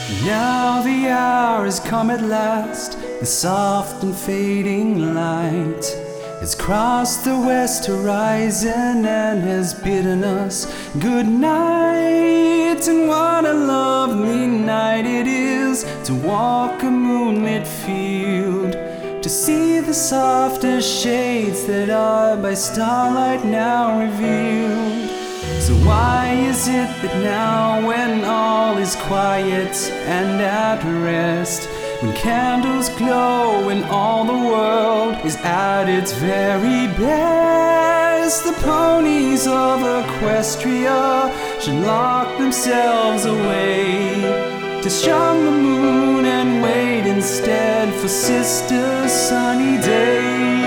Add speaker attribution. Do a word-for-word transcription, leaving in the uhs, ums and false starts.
Speaker 1: Now the hour has come at last, the soft and fading light has crossed the west horizon and has bidden us good night. And what a lovely night it is to walk a moonlit field, to see the softest shades that are by starlight now revealed. So why is it that now, when all is quiet and at rest, when candles glow and all the world is at its very best, the ponies of Equestria should lock themselves away to shun the moon and wait instead for Sister Sunny Day?